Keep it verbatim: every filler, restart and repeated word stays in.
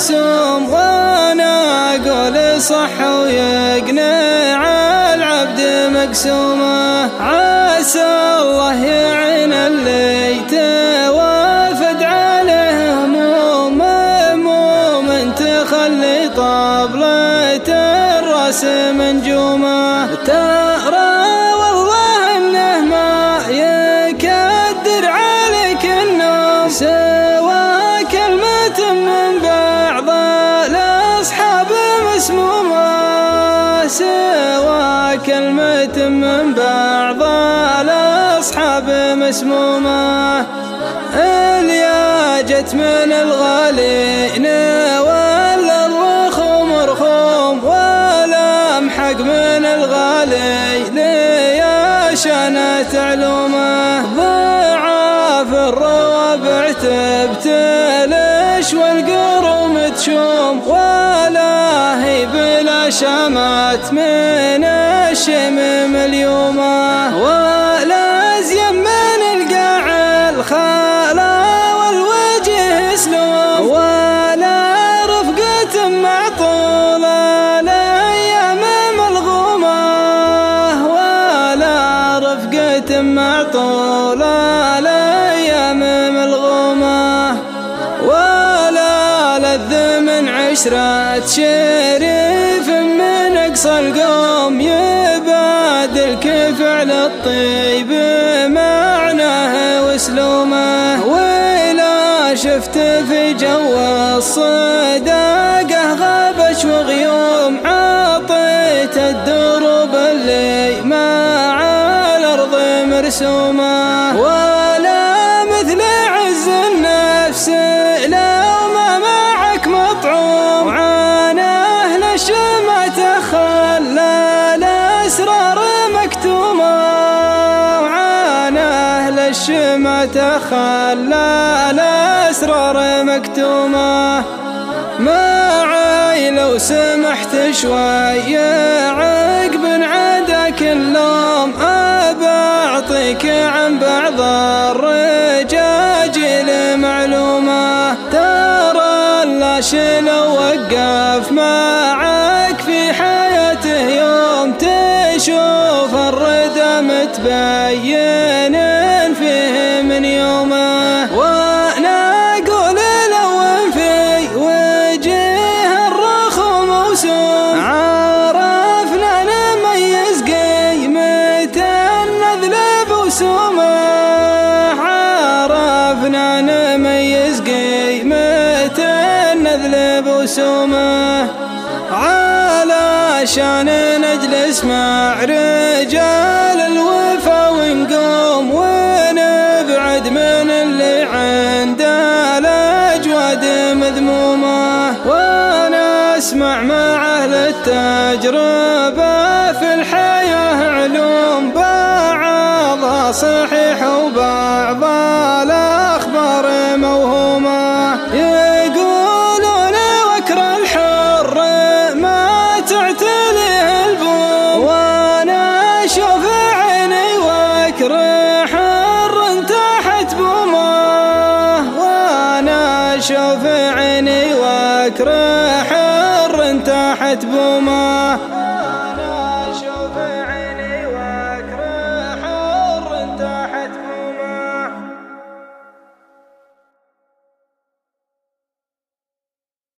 مرسوم، وانا اقول صح ويقنع العبد مقسومه. عسى الله يعين اللي توافد عليه هموم، هموم تخلي طبلة الراس منجومه. ترى والله انه ما يكدر عليك النوم، سوى كلمة من بعض الاصحاب مسمومه، سوى كلمة من بعض الاصحاب مسمومه. اليا جت من الغالين ولا الرخوم رخوم، ولا محق من الغالين يا شانت علومه. ضعاف الروابع تبتلش والقروم تشوم، ولا هي بلا شمات من الشمم اليومه. ولا زين من القاع الخلا والوجه سلوم، ولا رفقة مع طول الايام ملغومه، ولا رفقة مع طول الايام ملغومه. ولا لذ من عشرة شريف من اقصى القوم، يبادلك فعل الطيب معناه وسلومه. ولا شفت في جو الصداقه غابش وغيوم، عطيت الدروب اللي مع الارض مرسومه. ولا مثل عز النفس لو ما معك مطعوم، وعن اهل الشماتة خلى الاسرار مكتومه، وعن اهل الشماتة خلى الاسرار مكتومه. معاي لو سمحت شوي عقب عندك اللوم، أبعطيك عن بعض الرجاجيل معلومة. ترى اللاش لو وقف معك في حياته يوم، تشوف الردى متبين فيه من يومه. وانا اقول لو في وجه الرخو موسوم، عرفنا نميز قيمة النذل بوسومه، عرفنا نميز قيمة النذل بوسومه. علشان نجلس مع رجال الوفا ونقوم، ونبعد من اللي عنده الاجواد مذمومه. ونسمع مع اهل التجربه في الحياه علوم، بعضها صحيح وبعض الاخبار موهومه. يقولون وكر الحر ما تعتليه البوم، وانا اشوف عيني وكر حر تحت بومه، وانا اشوف عيني وكر حر تحت بومه.